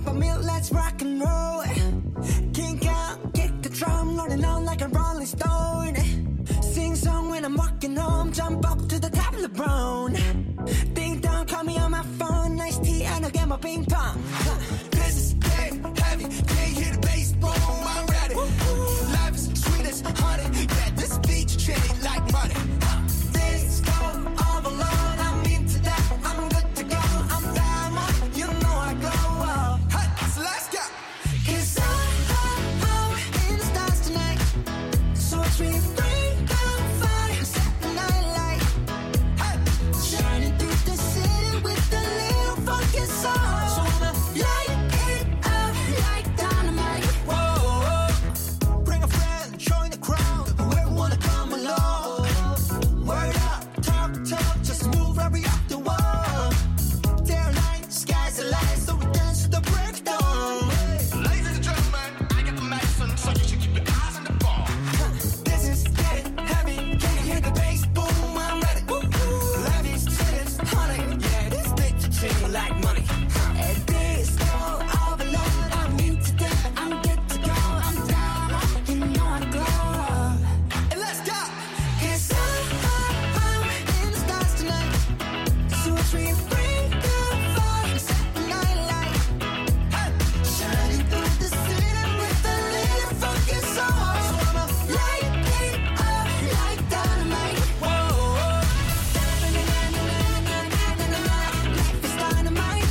a meal, let's rock and roll. Kink out, kick the drum, rolling on like a rolling stone. Sing song when I'm walking home, jump up to the top of the brown. Ding dong, call me on my phone, nice tea and I'll get my ping pong. This is dead heavy, can't hear the bass, boom, I'm ready. Life is sweet as honey, yeah, this beach chain like money. This go all alone, I'm into that, I'm good to go, I'm down, you know I glow. Hey, so let's go. 'Cause I'm in the stars tonight, so watch me bring on fire, set the night light. Hey, shining through the city with a little funky soul. So I'ma light it up like dynamite. Whoa, bring a friend, join the crowd, whoever wanna come along. Word up, talk, just move right up the wall. Day or night, sky's the limit, so we dance to the break of dawn. Ladies and gentlemen, I got the medicine, so you should keep your eyes on the ball. This is getting heavy, can you hear the bass? Boom, I'm ready. Life is sweet as honey, yeah, this bitch is treating like money. And this go overload, I'm into that, I'm good to go, I'm down, you know I glow. And let's go. 'Cause I'm in the stars tonight, so watch me bring the fire, set the night light. Hey, shining through the city with a little funky soul. So I'ma light it up like dynamite. Whoa, life is dynamite.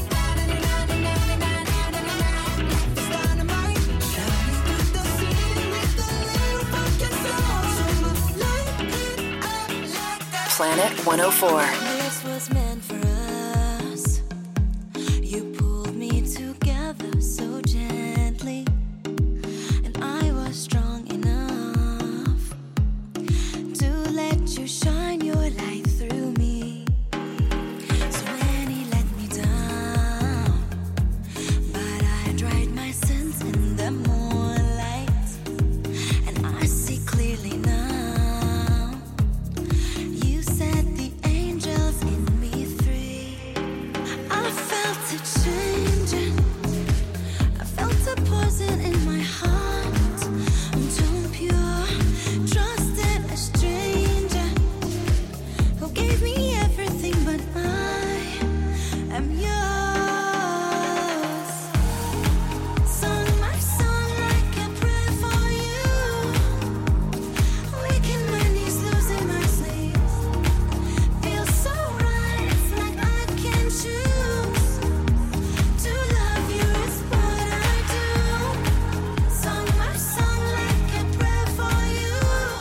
Life is dynamite. Shining through the city with a little funky soul. So I'ma light it up like that. Planet 104. This was meant for us. You pulled me together so gently, and I was strong enough to let you shine your light through me. So when he let me down, but I dried my sins in the moonlight, and I see clearly now. You set the angels in me free. I felt it changing. I felt a poison in my heart. I'm too pure, trusted a stranger who gave me everything, but I am yours. Sung my song like a prayer for you. Waking my knees, losing my sleep. Feels so right, it's like I can choose. To love you is what I do. Sung my song like a prayer for you.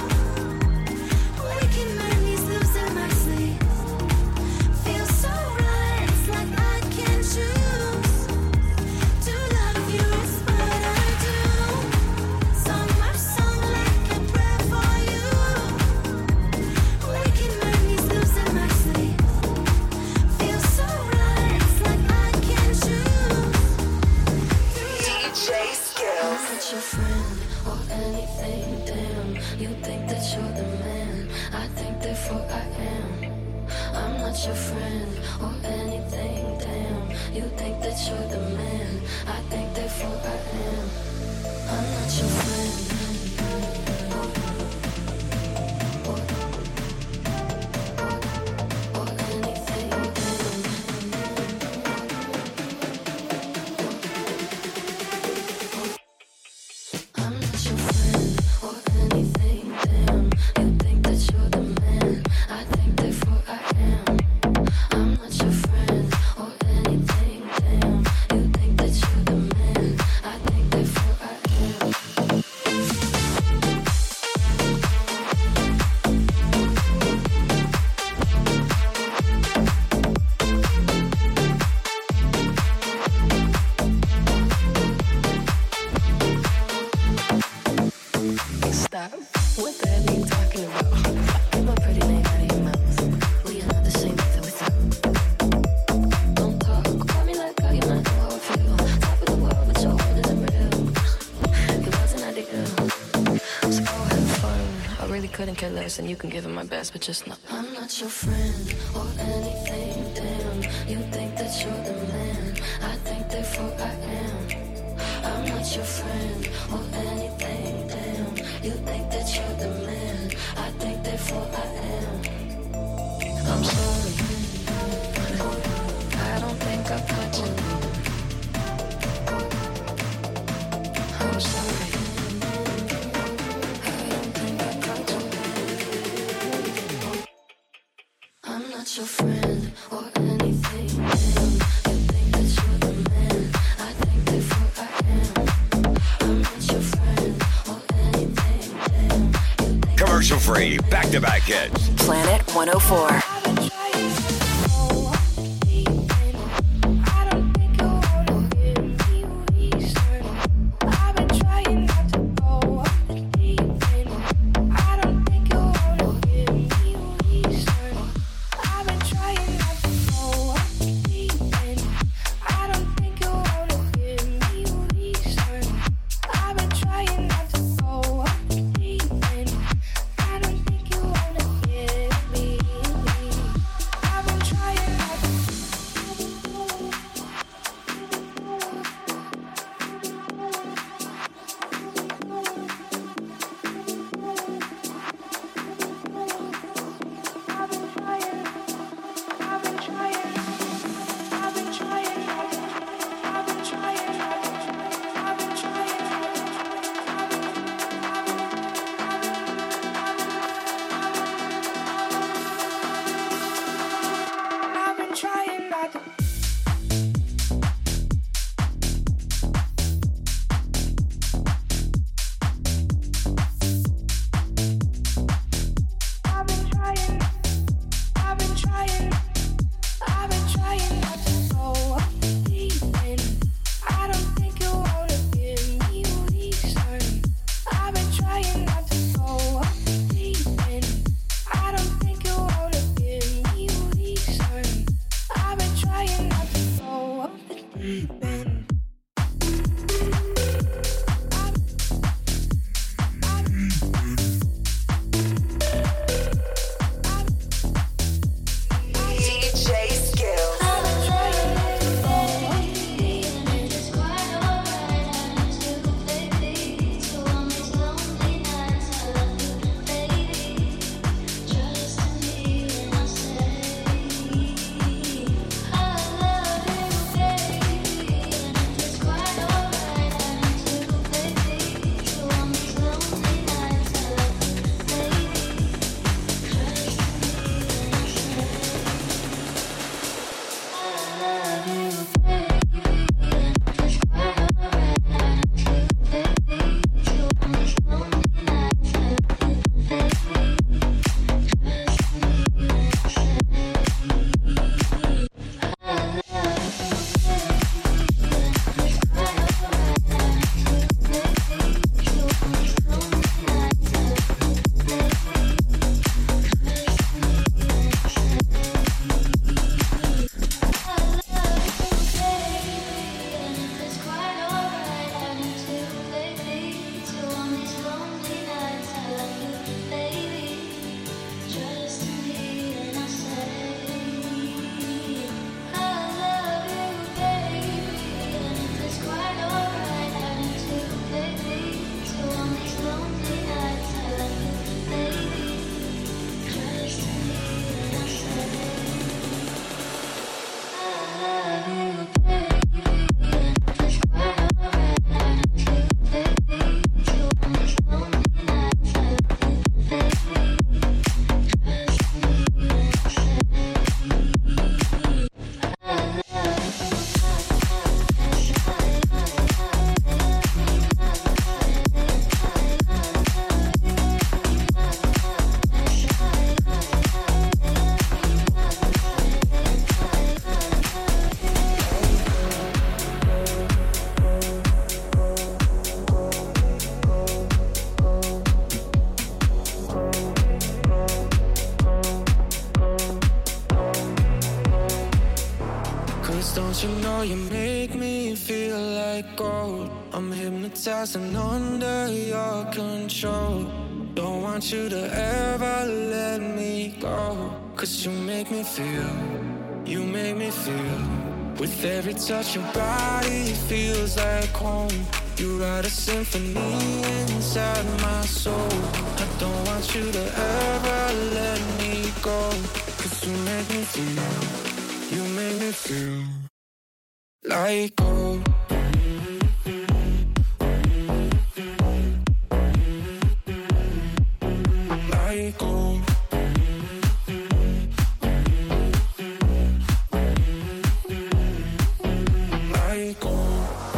Waking my knees, losing my sleep. Feels so right, it's like I can choose. To love you is what I do. Sung my song like a prayer for you. Waking my knees, losing my sleep. Feels so right, it's like I can choose. DJ Skills. I'm not your friend or anything, damn. You think that you're the man, I think therefore I am. I'm not your friend or anything, damn. You think that you're the man, I think therefore I am. I'm not your friend. Or anything, damn. I'm not your friend or anything, damn. You think that you're the man, I think therefore I am. I'm not your friend or anything, damn. You think that you're the man, I think therefore I am. Stop. What the hell are you talking about? Get my pretty name out of your mouth. We are not the same without. Don't talk. Call me like how you might know how I feel. Top of the world, but you're older than real. It wasn't ideal. So go have fun. I really couldn't care less, and you can give it my best, but just not. I'm not your friend or anything, damn. You think that you're the man, I think therefore I am. your friend or anything, damn. You think that you're the man, I think therefore I am. I'm sorry, I don't think I got you. I'm sorry, I don't think I got you. I'm not your friend or anything, damn. You think that you're the man, I think therefore I am. I'm not your friend or anything, damn. Commercial free, back-to-back hits. Planet 104. You know you make me feel like gold. I'm hypnotized and under your control. Don't want you to ever let me go. 'Cause you make me feel, you make me feel. With every touch your body feels like home. You write a symphony inside my soul. I don't want you to ever let me go. 'Cause you make me feel like gold. Like gold. Like gold.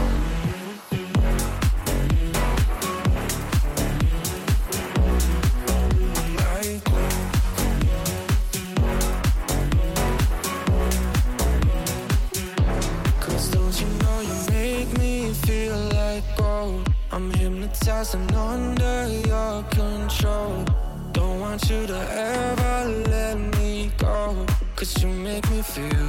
I'm hypnotized and under your control. Don't want you to ever let me go. 'Cause you make me feel.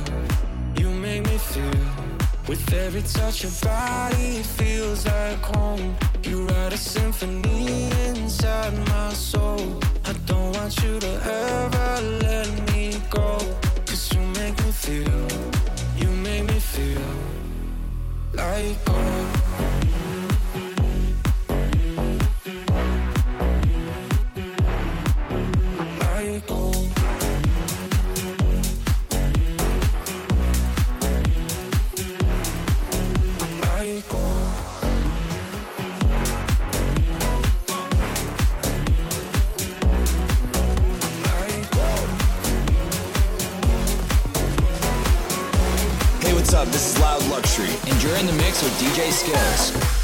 With every touch your body feels like home. You write a symphony inside my soul. I don't want you to ever let me go. 'Cause you make me feel like gold. What's up? This is Loud Luxury, and you're in the mix with DJ Skills.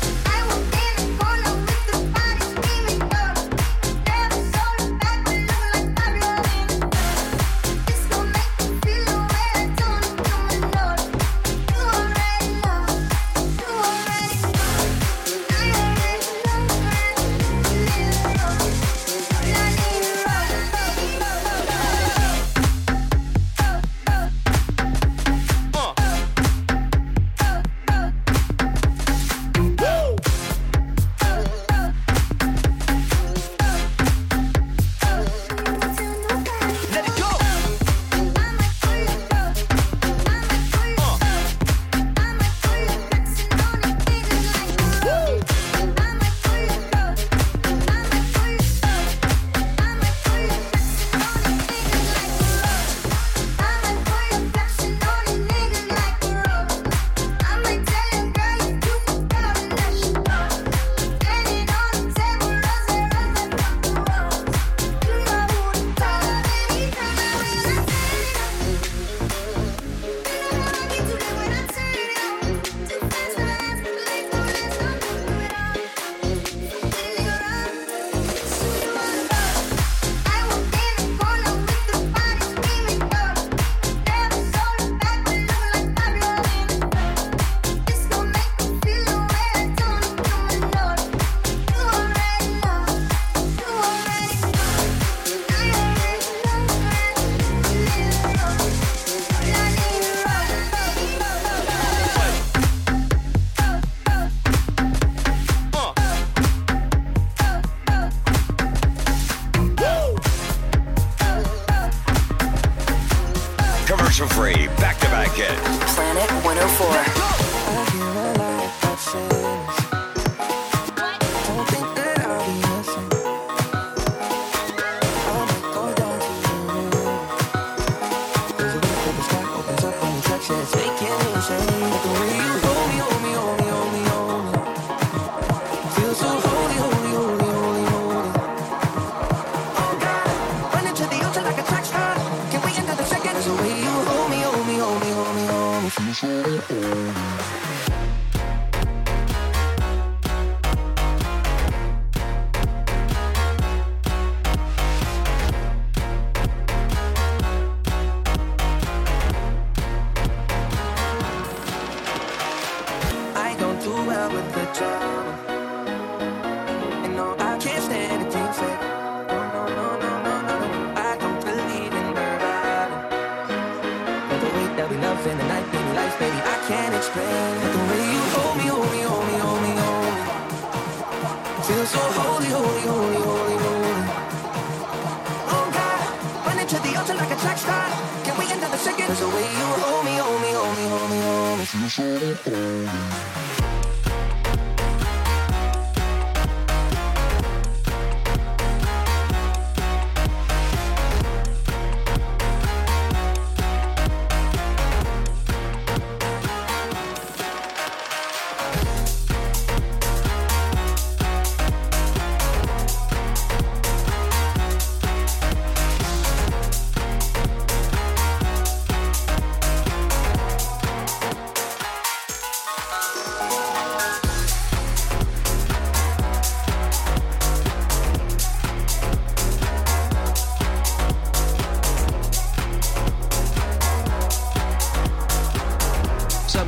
Free back-to-back hits. Planet 104.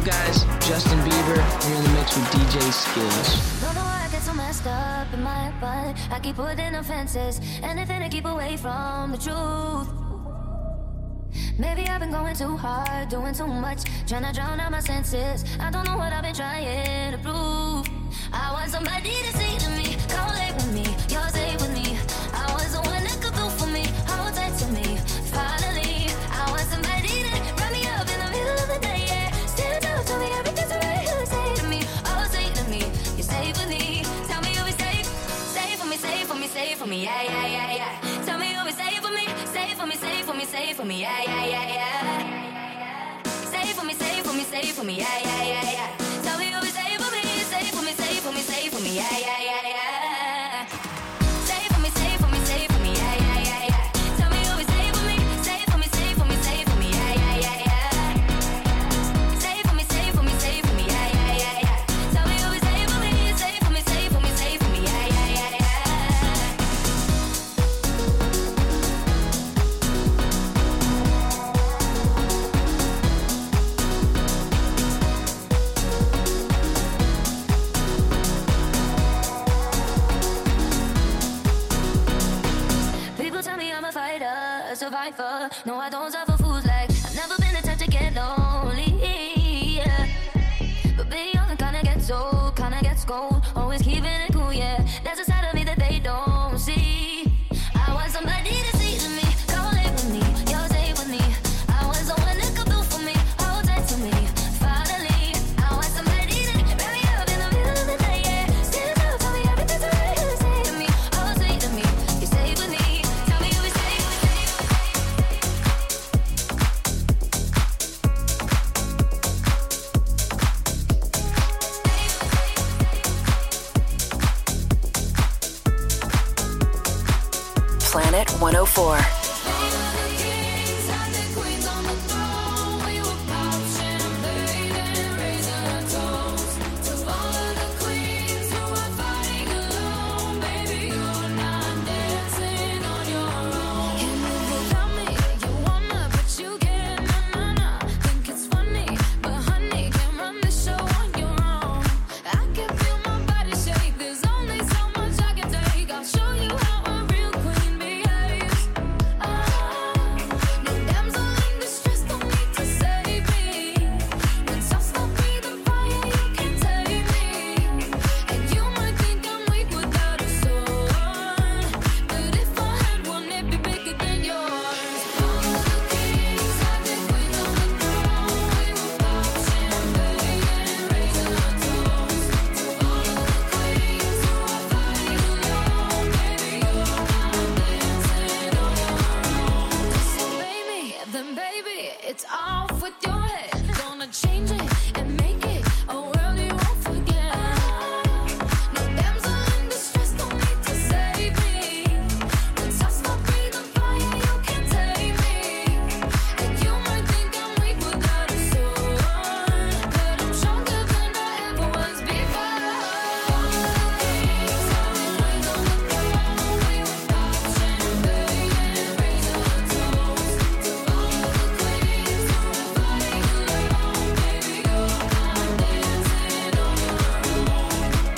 guys? Justin Bieber. You're in the mix with DJ Skills. Don't know why I get so messed up in my butt. I keep putting offenses, anything to keep away from the truth. Maybe I've been going too hard, doing too much, trying to drown out my senses. I don't know what I've been trying to prove. I want somebody to say to me, come late with me, you're safe with me. I want someone that could do for me, hold tight to me. Finally, I want somebody to wrap me up in the middle of the night, yeah. Stand up, tell me everything's alright. Say to me, oh, say to me, you're safe with me. Tell me you'll be safe, safe for me, safe for me, safe for me, yeah, yeah, yeah, yeah. Tell me you'll be safe for me, safe for me, safe for me, safe for me, yeah, yeah, yeah, yeah. Safe for me, safe for me, safe for me, yeah, yeah, yeah, yeah. Tell me you'll be safe for me, safe for me, safe for me, safe for me, yeah, yeah, yeah, yeah. Safe for me, safe for me, safe for me, yeah, yeah, yeah, yeah. Tell me you'll be safe for me, safe for me, safe for me, safe for me, yeah, yeah, yeah, yeah. Safe for me, safe for me, safe for me, yeah, yeah, yeah, yeah. Tell me you'll be safe for me, safe for me, safe for me, safe for me, yeah, yeah, yeah, yeah. People tell me I'm a fighter, a survivor. No, I don't suffer fools like I've never been the type to get lonely. Yeah. But being young kinda gets old, kinda gets cold. Always keeping it cool, yeah. There's a side of me that they don't see. I want somebody to see to me, come late with me, you're safe with me. I want someone that could do for me, hold tight to me. Finally, I want somebody to wrap me up in the middle of the night, yeah. Stand up, tell me everything's alright. Say to me, oh, say to me, you're safe with me. Tell me you'll be safe. Planet 104. It's off with your head. Gonna change it and make it a world you won't forget. No damsel in distress, don't need to save me. Once I stop breathing fire, you can't take me. And you might think I'm weak without a soul, but I'm stronger than I ever was before. All the kings on the throne, we were popping champagne and raising our toast to all of the queens who are fighting alone. Baby, you're not dancing on your own.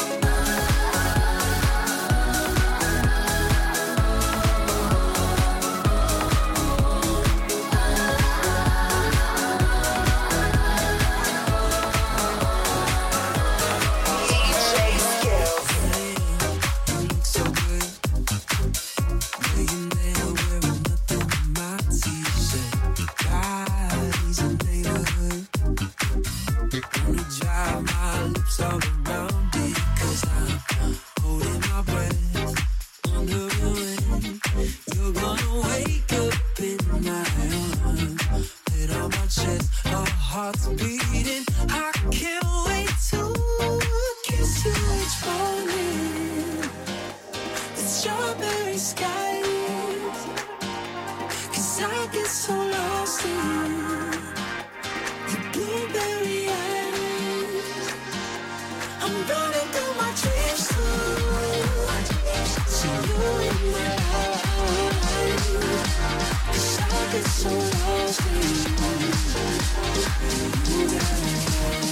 DJ Skills. So good. Laying there wearing nothing but my t-shirt. Guys in neighborhood. Wanna dry my lips all around it, 'cause I'm holding my breath, wondering when you're gonna wake up in my arms. Head on my chest, our hearts beating. I can't wait to kiss you each morning. The strawberry skies, 'cause I get so lost in you. The blueberry eyes, I'm running through my dreams too. See you in my eyes, 'cause I get so lost in you. You got me.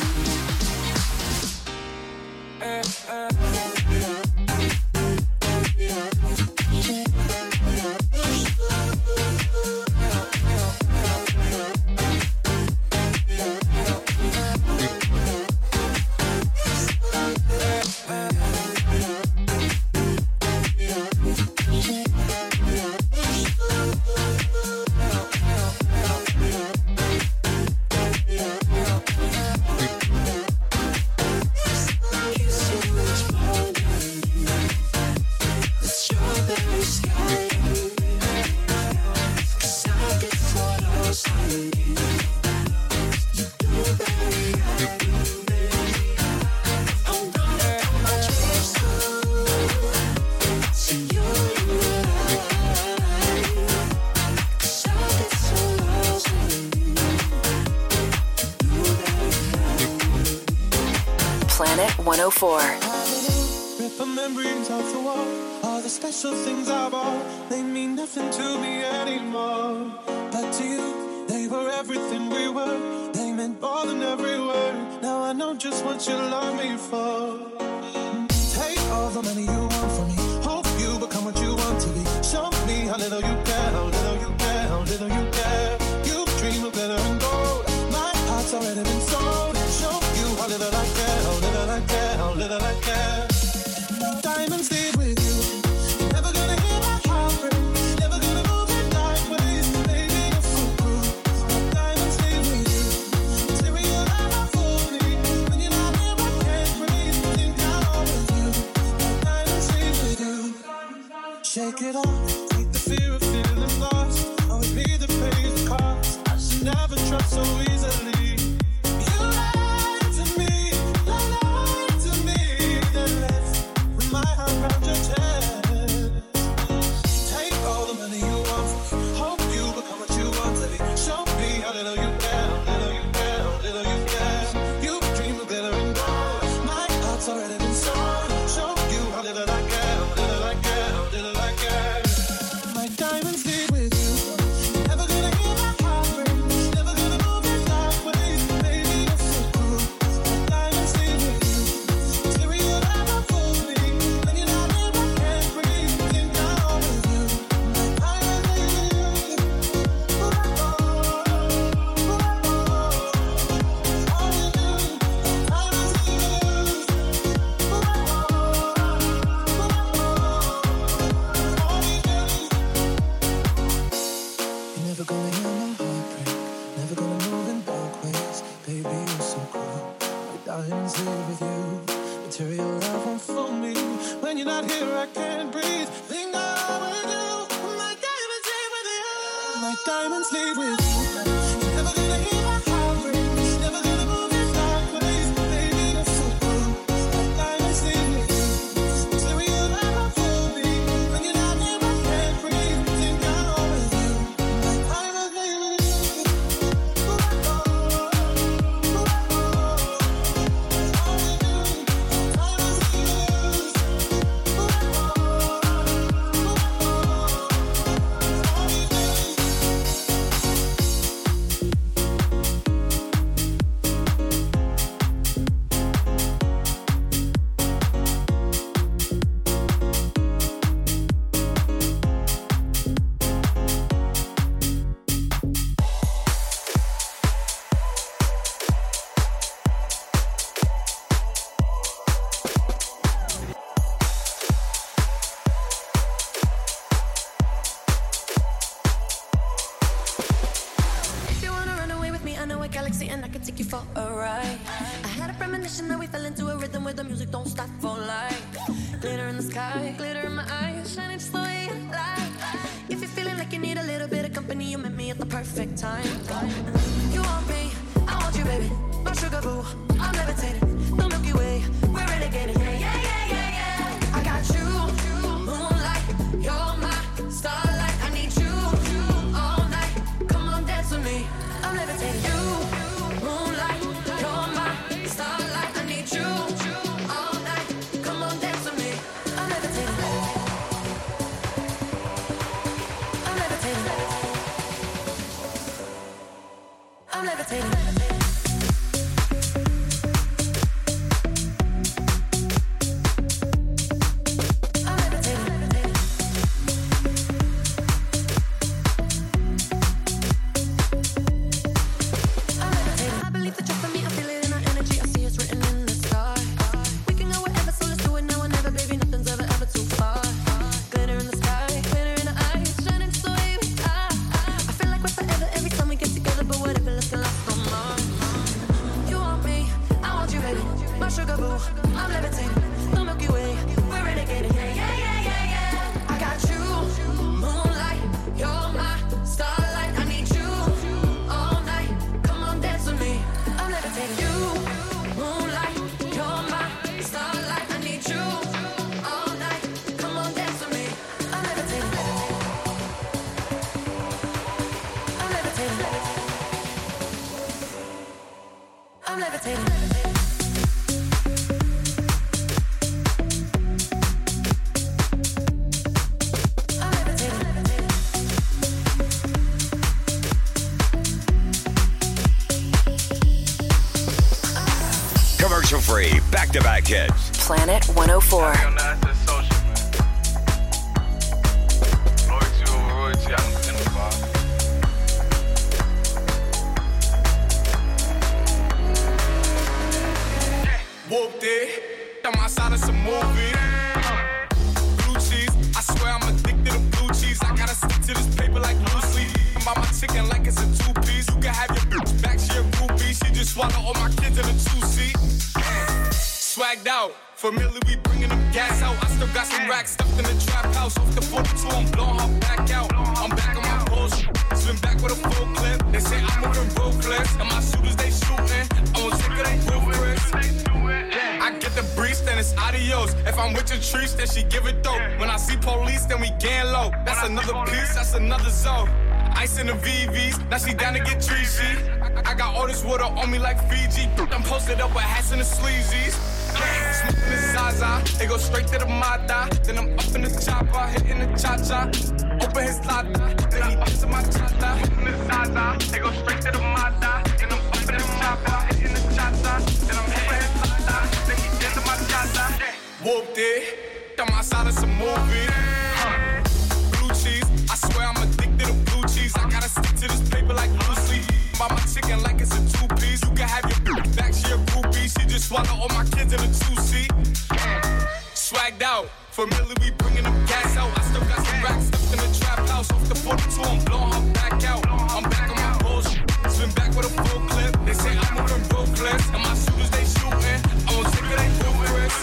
Planet 104. Rip memories off the wall. All the special things I bought, they mean nothing to me anymore. But to you, they were everything we were. They meant more than every word. Now I know just what you love me for. Take all the money you want from me. Hope you become what you want to be. Show me how little you care, how little you care, how little you care. You dream of glitter and gold. My heart's already been sold. Show you how little I care, how little I care, how little I care. Diamonds leave with you. Never gonna hear my heart break. Never gonna move in dark ways. Baby, you're so cool. Diamonds leave with you. Material life I fool me. When you're not here, I can't breathe. Think I'm with you. Diamonds leave with you. Shake it off. Take the fear of feeling lost. Always be the pays the cost. I should never trust so easily. You lied to me. Lied to me. Then left my heart round your chest. Take all the money you want from me. Hope you become what you want to be. Show me how little you care, how little you care, how little you care. You dream of glitter and gold. My heart's already been sold. Show you how little I care, how little I care, how little I care. My diamonds leave with you. Never gonna hear my heart break. Never gonna move in dark ways. Baby, you're so cool. My diamonds leave with you. Material life I fool me. When you're not here, I can't breathe. Think I'm with you. My diamonds leave with you. You're never gonna hear my heart break. Never gonna move in dark ways. Baby, you're so cool. My diamonds live with you. Material love won't fool me. When you're not here, I can't breathe. Think I'm with you. My diamonds live with you. My diamonds live with you. You're never gonna hear my heart break. Never gonna move in dark ways. Baby, you're so cool. My diamonds live with you. Material love won't fool me. When you're not here, I can't breathe. Think I'm with you. My diamonds live with you. If you wanna run away with me, I know a galaxy and I can take you for a ride. I had a premonition that we fell into a rhythm where the music don't stop for life. Glitter in the sky, glitter in my eyes, shining just the way you like. If you're feeling like you need a little bit of company, you met me at the perfect time. You want me, I want you, baby. My sugar boo, I'm levitating. The Milky Way, we're renegading. Yeah, yeah, yeah, yeah, yeah. I got you, moonlight, you're my starlight. I need you all night. Come on, dance with me. I'm levitating. You, moonlight, you're my starlight. I need you all night. Come on, dance with me. I'm levitating. I'm levitating. I'm levitating. I believe that you're for me. I feel it in our energy. I see it's written in the sky. We can go wherever, so let's do it now or never, baby. Nothing's ever, ever too far. Glitter in the sky, glitter in the eyes, shining just the way we are. I feel like we're forever every time we get together, but whatever, let's get lost on Mars. You want me, I want you, baby. My sugar boo, I'm levitating. The Milky Way, we're renegading. Yeah, yeah, yeah, yeah, yeah. I got you, moonlight, you're my starlight. I need you all night. Come on, dance with me. I'm levitating. You, moonlight, you're my starlight. I need you all night. Come on, dance with me. I'm levitating. I'm levitating. I'm levitating. Commercial free, back-to-back hits. Planet 104. Whooped it, I'm outside of some movie. Blue cheese, I swear I'm addicted to blue cheese. I gotta stick to this paper like loosely. I'm by my chicken like it's a two-piece. You can have your bitch back, she a groupie. She just swallow all my kids in a two-seat. Swagged out, familiar, we bringing them gas out. I still got some racks stuffed in the trap house. Off the 42, I'm blowing her back out. I'm back on my post, swim back with a full clip. They say I'm moving road clips, and my shooters they shooting. I won't take it, they proof Chris. I get the breeze, then it's adios. If I'm with your trees, then she give it dope. When I see police, then we gang low. That's another piece, that's another zone. Ice in the VVs, now she down to get treachy. I got all this water on me like Fiji. I'm posted up with hats and the sleazies. Smoking the Zaza, it go straight to the Mata. Then I'm up in the chopper, hitting the cha-cha. Open his lata, then he up to my cha-cha. Smoking the Zaza, it go straight to the Mata. Then I'm up in the chopper, hitting the cha-cha. Then I'm open his lata, then he into my cha-cha. Whooped it, I'm outside of some movie. Blue cheese, I swear I'm addicted to blue cheese. I gotta stick to this paper like loosely. By my chicken like it's a two-piece. You can have your bitch back, she a groupie. She just swallow all my kids in a two-seat. Swagged out, familiar, we bringing them gas out. I still got some racks stuffed in the trap house. Off the 42, I'm blowing her back out. I'm back on my bullshit, swim back with a full clip. They say I'm moving road clips, and my shooters they shooting. I won't take it, they do Chris.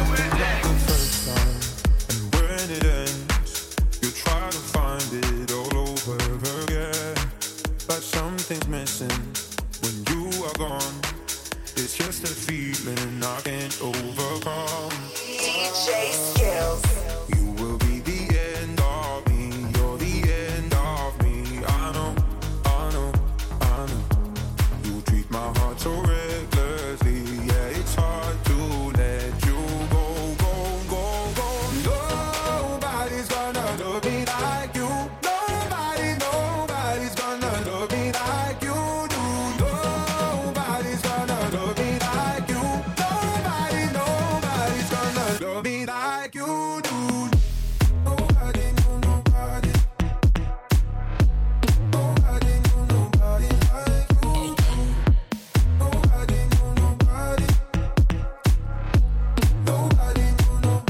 First time, and when it ends, you try to find it all over again. But something's missing when you are gone. It's just a feeling I can't overcome. DJ Skills. You will be the end of me. You're the end of me. I know, I know, I know. You treat my heart so recklessly. Yeah, it's hard to let you go, go, go, go. Nobody's gonna love me like you. Nobody's gonna love me like you do. Nobody's gonna love me like you. Nobody's gonna love me like you do. Nobody, no, nobody. Nobody, no, nobody like you. Nobody, no, nobody. Nobody, no, no.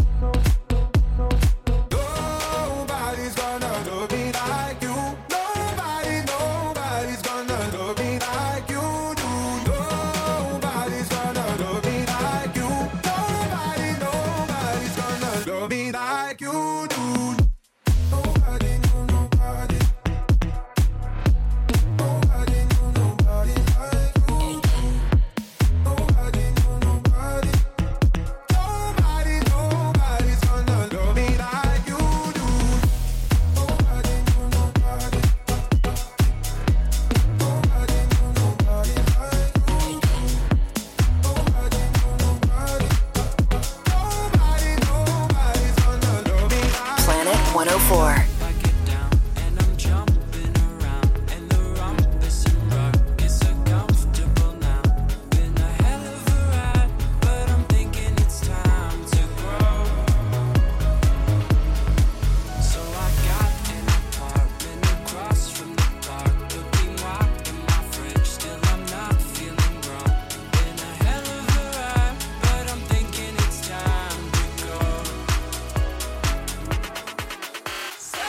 Nobody's gonna love me like you. Nobody's gonna love me like you do. Nobody's gonna love me like you. Nobody's gonna love me like you do. Nobody, no, nobody. Nobody, no, nobody like you. Nobody, no, nobody. Nobody's gonna love me like you do. Nobody, no, nobody. Nobody, no, nobody like you. Nobody, no, nobody. Nobody's gonna love me like Planet 104. Say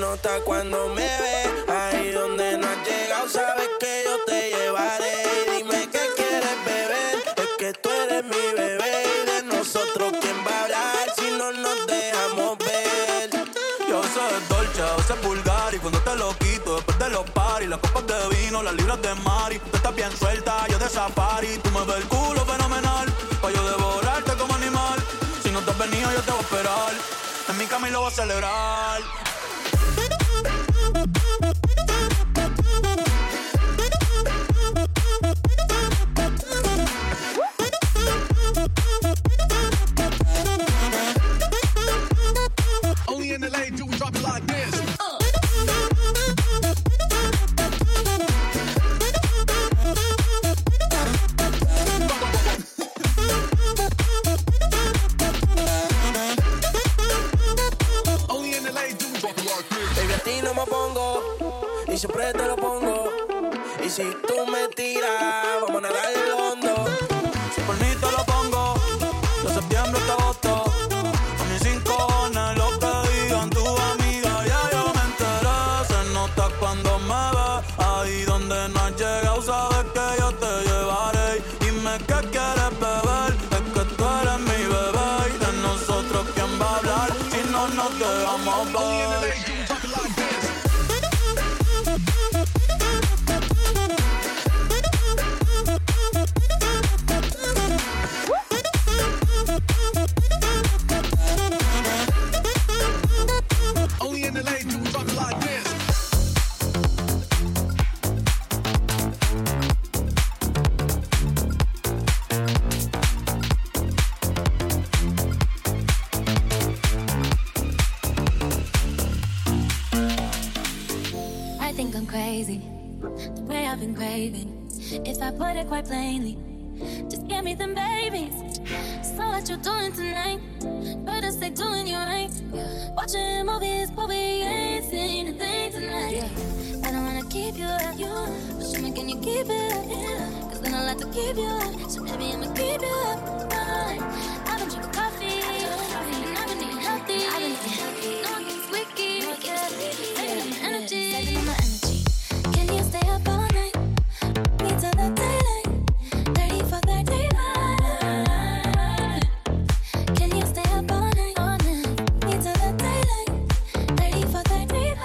nota cuando me ves. Ahí donde no has llegado, sabes que yo te llevaré. Dime qué quieres beber, es que tú eres mi bebé. Y de nosotros, ¿quién va a hablar si no nos dejamos ver? Yo sé es dolce, a veces vulgar. Y cuando te lo quito, después de los paris, las copas de vino, las libras de mari. Tú estás bien suelta, yo de safari. Tú me ves el culo fenomenal, pa' yo devorarte como animal. Si no te has venido, yo te voy a esperar. En mi cama y lo voy a celebrar. Only in LA do we drop it like this. Baby, a ti no me pongo y siempre te lo pongo. Y si tú me tiras, vamos a nadar el hondo. Si por mí te lo pongo, de septiembre hasta agosto. A mis 5 cojones lo que digan tu amiga. Ya yo me enteré, se nota cuando me ves. Ahí donde no has llegado, sabes que yo te llevaré. Dime qué quieres beber, es que tú eres mi bebé. Y de nosotros, ¿quién va a hablar si no nos dejamos ver? If I put it quite plainly, just give me them babies. So what you doing tonight? Better stay doing you right. Watching movies, but we ain't seen a thing tonight. I don't wanna keep you up, but show me can you keep it up? Cause then I like to keep you up, so maybe I'ma keep you up. I've been drinking coffee, and I've been eating healthy. No one gets squeaky, saving my energy, saving my energy. Can you stay up all night? Till the daylight, 30 for 35. Can you stay up all night, all night? Me till the daylight, 30 for 35.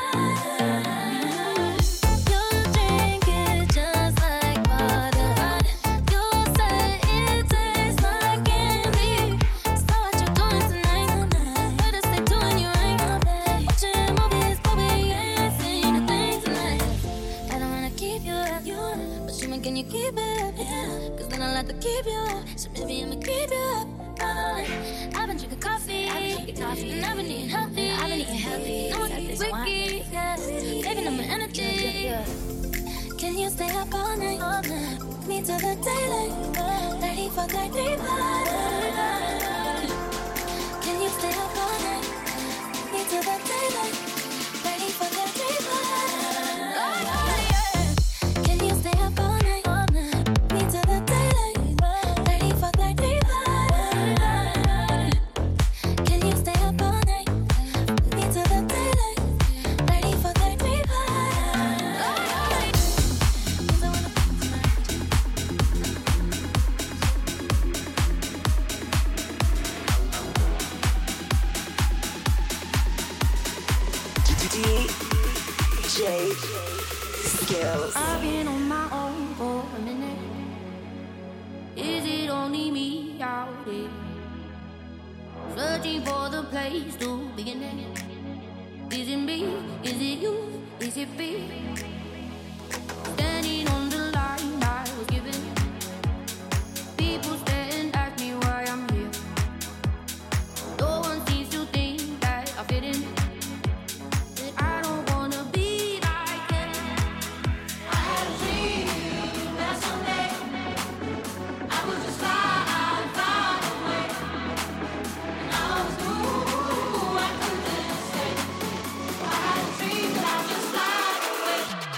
You drink it just like water. You say it tastes like candy. So what you doing tonight? Better stay doing you right. Watching movies, but we ain't seen a thing tonight. I don't wanna keep you up. Can you keep it up? Yeah. Cause then I like to keep you up, so maybe I'ma keep you up. I've been drinking coffee, and I've been eating healthy. No one gets wiki, yeah. Saving up my energy. Can you stay up all night? Me till the daylight, 30 for 35. Can you stay up all night? Me till the daylight, 30 for 35. Can you stay up all night? DJ Skills. I've been on my own for a minute. Is it only me out here? Searching for the place to begin it. Is it me? Is it you? Is it me? Standing on the line I was given. People stare and ask me why I'm here. No one seems to think that I fit in. I don't wanna be like them. I had a dream that someday I would just fly away. And I always knew I couldn't stay. I had a dream that I'd just fly away.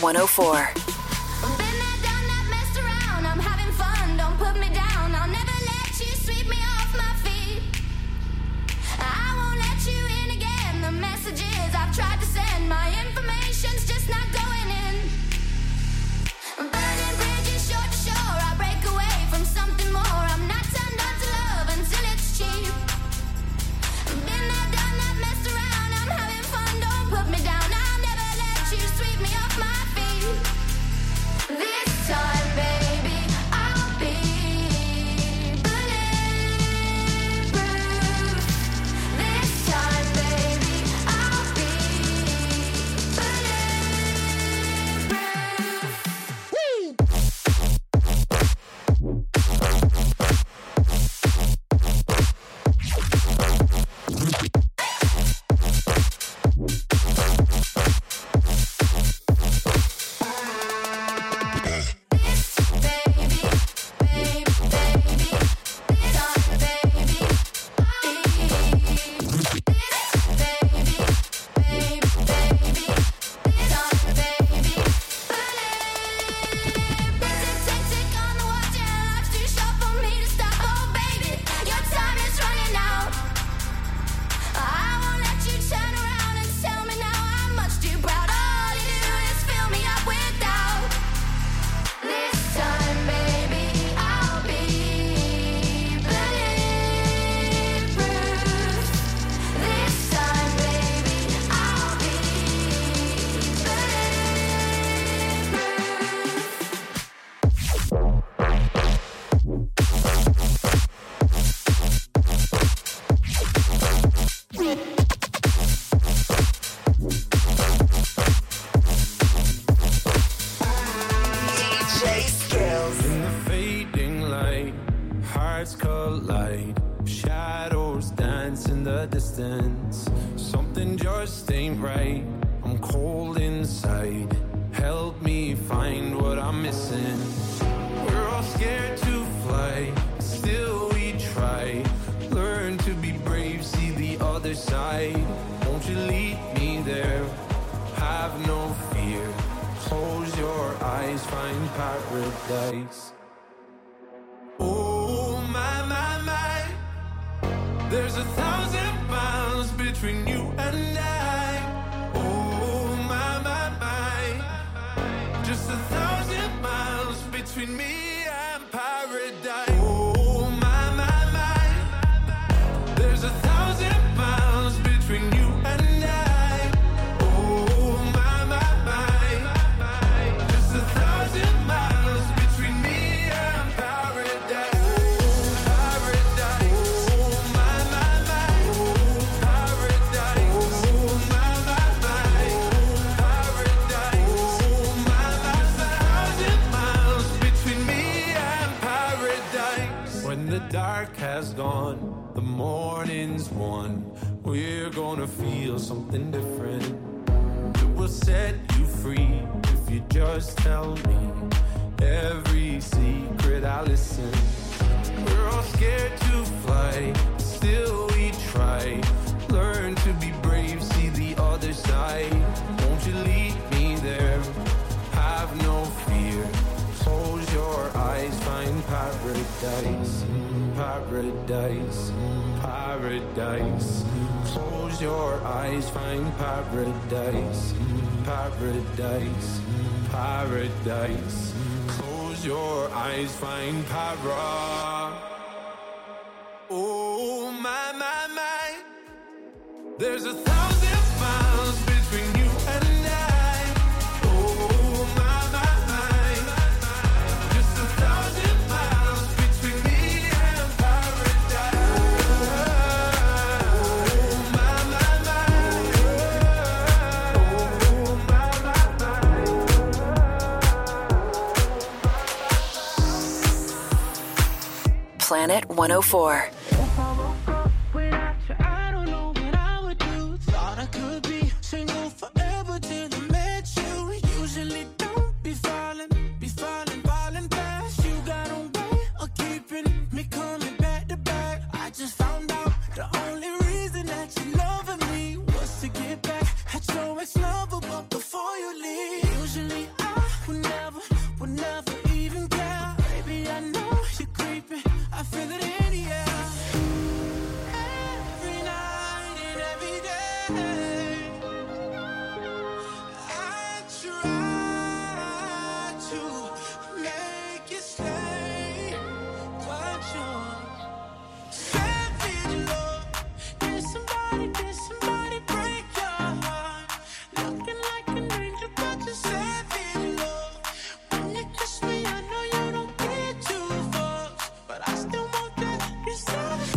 104. Tried to send my information's just not going in. Burning bridges shore to shore, I break away from something more. I'm not turned on to love until it's cheap. Been there, done that, messed around. I'm having fun, don't put me down. I'll never let you sweep me off my feet. This time, baby, I'll be bulletproof. This time, baby, I'll be There's 1,000 miles between you and I. Oh, my, just 1,000 miles between me and paradise. Oh, my, there's 1,000 miles between you and I. Oh, my, just 1,000 miles between me and paradise. The dark has gone, the morning's won. We're gonna feel something different. It will set you free if you just tell me every secret I listen. We're all scared to fly, still we try. Learn to be brave, see the other side. Won't you lead me there? Have no fear. Close your eyes, find paradise. Paradise, paradise. Close your eyes, find paradise. Paradise, paradise. Close your eyes, find para. Oh, my. There's 1,000 miles between you and I. Oh, my. Just 1,000 miles between me and paradise. Oh, my. Planet 104. Before you leave, usually would never even care. Baby, I know you're creeping. I feel it in the air. Every night and every day, I try to make you stay, but you're savage love. Did somebody break your heart? Looking like an angel, but you're savage love. When you kiss me, I know you don't get two fucks, but I still want that. You're savage.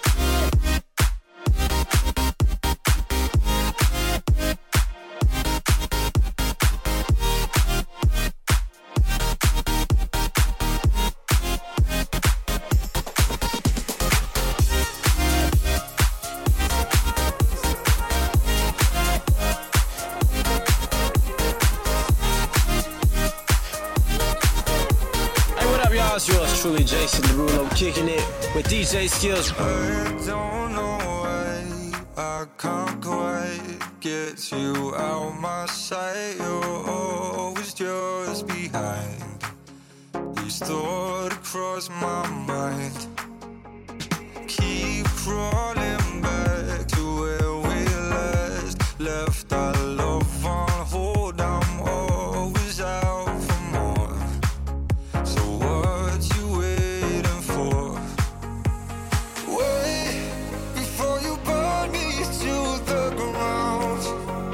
Hey, what up, y'all? It's yours truly, Jason Derulo, kicking it with DJ Skills. I don't know why I can't quite get you out my sight. You're always just behind. Each thought across my mind. Keep crawling back to where we left our love on hold. I'm always out for more. So what you waiting for? Wait before you burn me to the ground.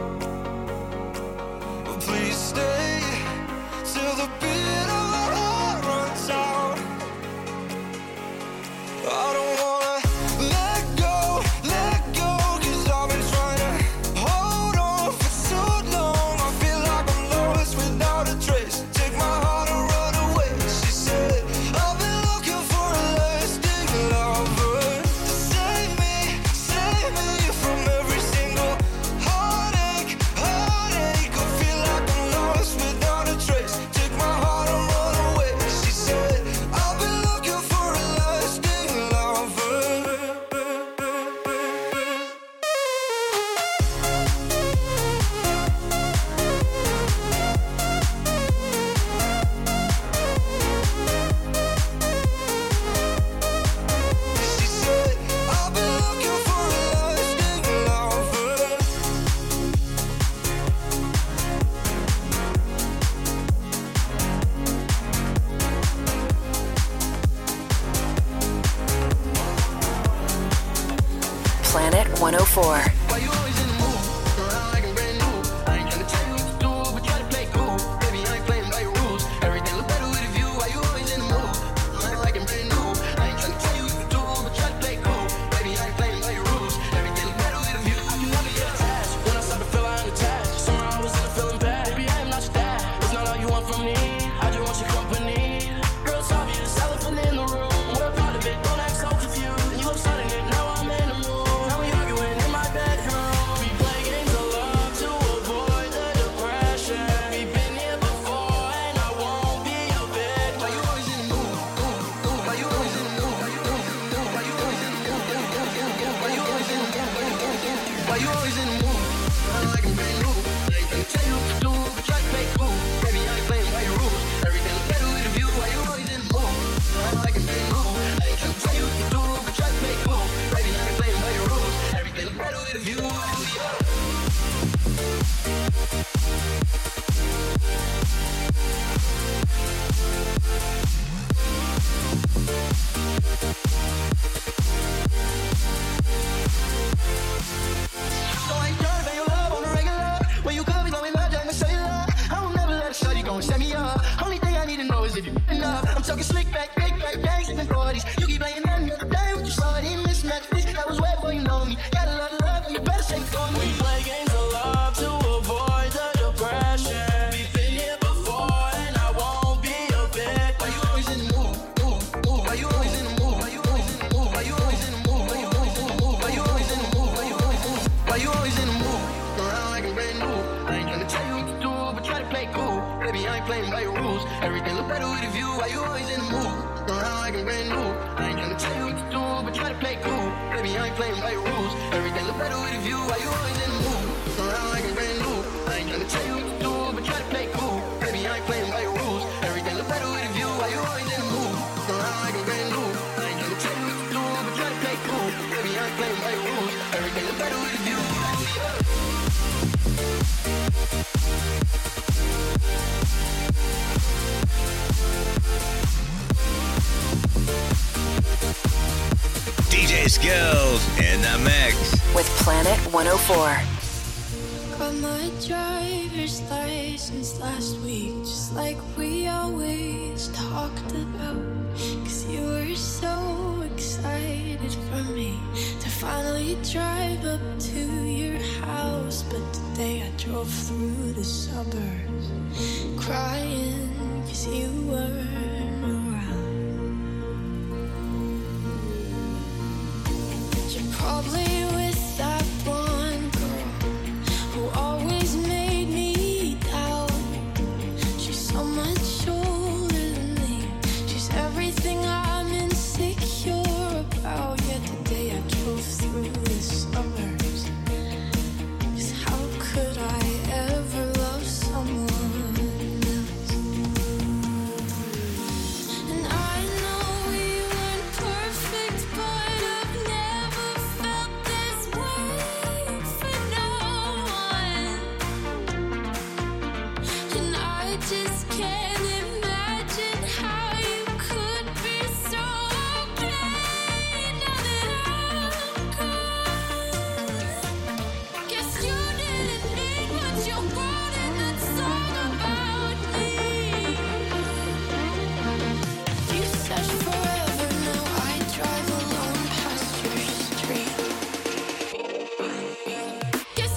Please stay till the beat of our heart runs out. I don't wanna let go, 'cause I've been trying to hold on for too long. I feel like I'm lost without a trace. Take my heart and run away. She said, I've been looking for a lasting lover to save me from every single heartache. I feel like I'm lost without a trace. Take my heart and run away. She said, I've been looking for a lasting lover. She said, I've been looking for a lasting lover. Planet 104. Why you always in the mood? Around like I'm brand new. I ain't tryna tell you what to do, but try to play cool. Baby, I ain't playing by your rules. Everything look better with a view. Why you always in the mood? Around like I'm brand new. I ain't tryna tell you what to do, but try to play cool. Baby, I ain't playing by your rules. Everything look better with a view. I can never get attached. When I start to feel I'm attached, somehow I was in a feeling bad. Baby, I am not your dad. It's not all you want from me. I just want your company. Girl, it's obvious, elephant in the room. We're part of it. Don't act so confused. You love starting it. Now I'm in the mood. Now we arguing in my bedroom. We play games of love to avoid the depression. We've been here before, and I won't be a bit. Why you always in the mood? Why you always in the mood? Why you always in the mood? Why you always in the mood? Why you always in the mood? Why you always in the mood? I'm like I'm brand new. I ain't gonna tell you what to do, but try to play cool. Baby, I ain't playing by your rules. Everything look better with a view. Why you always in the mood? I'm like I'm brand new. I ain't gonna tell you what to do, but try to play cool. Baby, I ain't playing by your rules. Everything look better with a view. So I ain't trying to pay your love on the regular. When you could be going mad, I'm cellular. I will never let a shawty go and set me up. Only thing I need to know is if you enough. I'm talking slick back, big back, bangs in the 40s. You keep playing that another day with your shawty. Mismatch, bitch, that was way before you know me. Got a lot of love, and you better say it for me. We play games of love to avoid the depression. We've been here before, and I won't be a bit. Why you always in the mood? Why you always in the mood? Why you always in the mood? Why you always in the mood? Why you always in the mood? Why you always in the mood? Why you always in the mood? Why you always in the mood? Around like I'm brand new. I ain't tryna tell you what to do, but try to play cool. Baby, I ain't playing by your rules. Everything look better with a view. Why you always in the mood? Around like I'm brand new. I ain't tryna tell you what to do, but try to play cool. Baby, I ain't playing by your rules. Everything look better with a view. Why you always in the mood? Around like I'm brand new. I ain't tryna tell you what to do, but try to play cool. Baby, I ain't playing by your rules. Everything DJ Skills in the mix with Planet 104. Got my driver's license last week, just like we always talked about. 'Cause you were so excited for me to finally drive up to your house. But today I drove through the suburbs crying 'cause you weren't around. You're probably with that one girl who always made me doubt. She's so much older than me. She's everything I'm insecure about. Yet today I drove through the suburbs. 'Cause how could I ever love someone else? And I know we weren't perfect, but I've never felt this way for no one. And I just can't imagine how you could be so okay now that I'm gone. Guess you didn't need what you wrote in that song about me. You said forever, now I drive alone past your street. Guess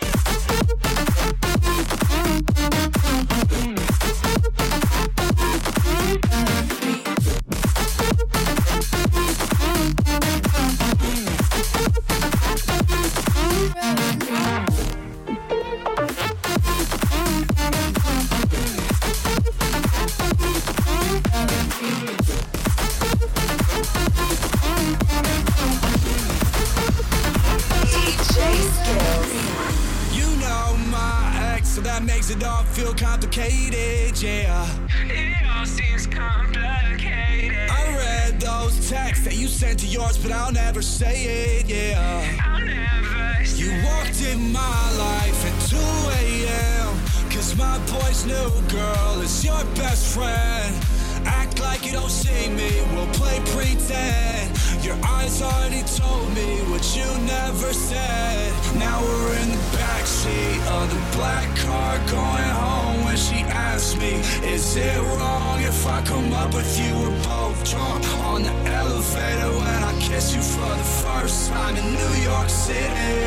You know my ex, so that makes it all feel complicated, yeah. It all seems complicated. I read those texts that you sent to yours, but I'll never say it, yeah. I'll never say You walked in my life at 2 a.m. 'Cause my boy's new girl is your best friend. Act like you don't see me, we'll play pretend. Your eyes already told me what you never said. Now we're in the backseat of the black car going home when she asked me, is it wrong if I come up with you? We're both drunk on the elevator when I kiss you for the first time in New York City.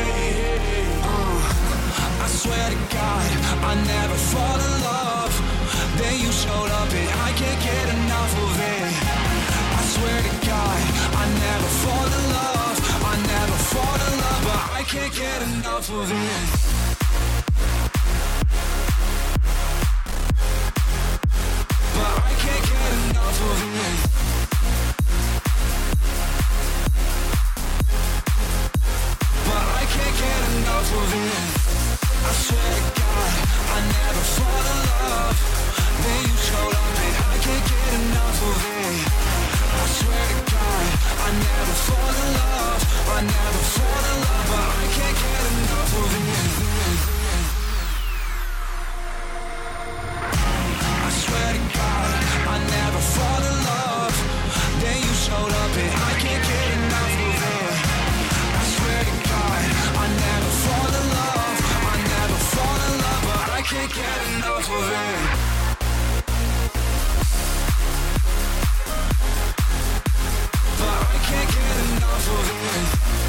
I swear to God, I never fall in love. Then you showed up and I can't get enough of it. I swear to God, I never fall in love. I never fall in love, but I can't get enough of it. But I can't get enough of it. But I can't get enough of it. I swear to God, I never fall in love. Then you showed up and I can't get enough of it. I swear to God, I never fall in love. I never fall in love, but I can't get enough of it. I swear to God, I never fall in love. Then you showed up and I can't get enough of it. I swear to God, I never fall in love. I never fall in love, but I can't get enough of it. But I can't get enough of it.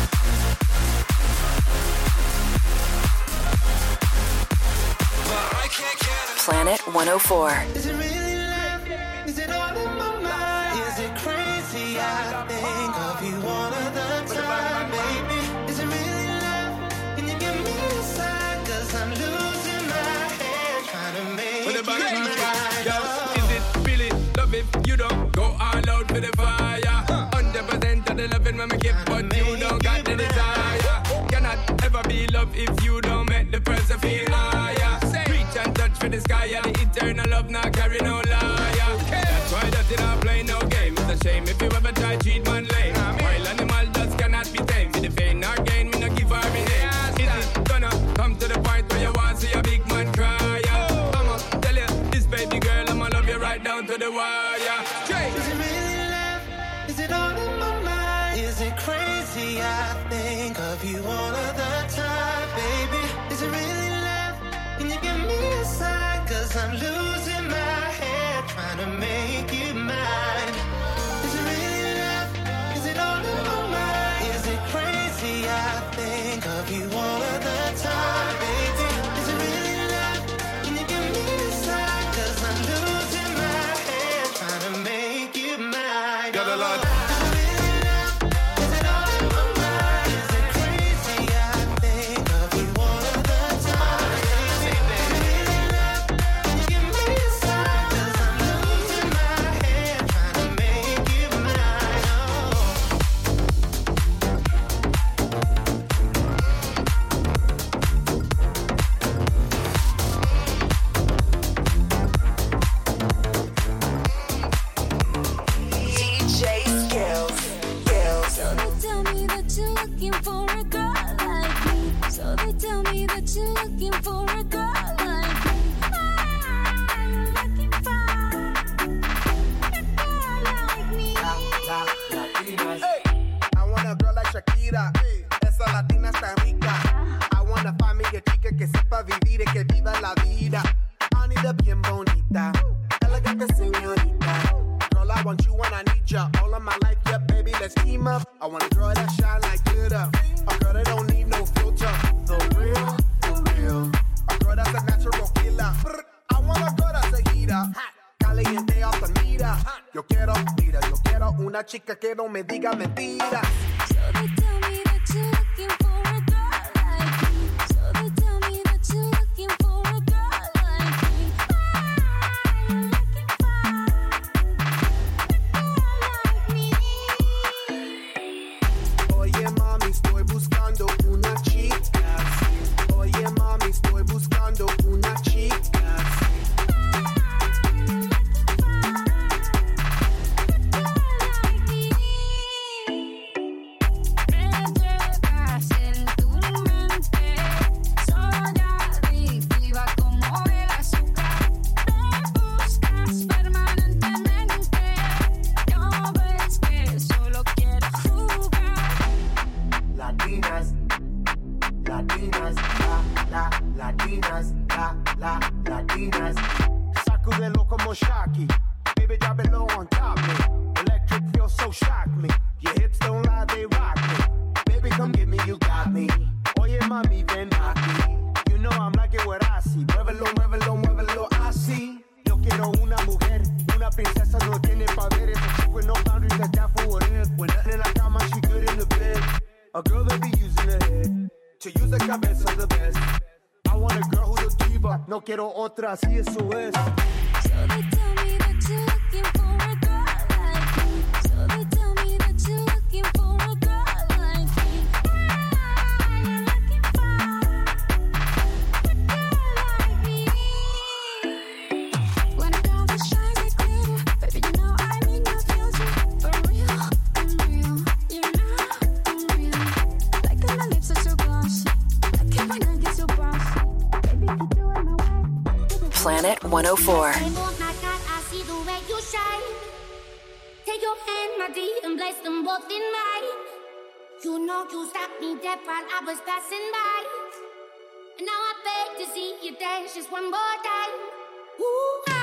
But I can't get enough. Planet 104. Is it really love? Is it all in my mind? Is it crazy? I think of you all of the time, baby. Is it really love? Can you give me a sign? 'Cause I'm losing my head trying to make When the it bottom right. is it really love if you don't go all out for the fire? 100% of the loving when we give, but you don't got the desire. Cannot ever be love if you don't make the person feel higher. Reach and touch for the sky, yeah, the eternal love not carry no liar. That's why that it not play no game. It's a shame if you ever try cheat man lane. While animal just cannot be tamed. With the pain or gain, me no give her me name. Is it gonna come to the point where you want to see a big man cry? I'ma tell you, this baby girl, I'ma love you right down to the wire. Is it really love? Is it all in my mind? Is it crazy? crazy. I think of you all of the time, baby. Is it really love? Can you give me a sign? 'Cause I'm losing my head trying to make you mine. Is it really love? Is it all in my mind? Is it crazy? I think of you all of the time, baby. Is it really love? Can you give me a sign? 'Cause I'm losing my head trying to make you mine. Got a lot. Chica que no me diga mentiras. No quiero otra, así eso es. Planet 104. Oh my God, I see the way you shine. Take your hand, my dear, and place them both in mine. You know you stopped me dead while I was passing by. And now I beg to see you dance just one more time. Ooh,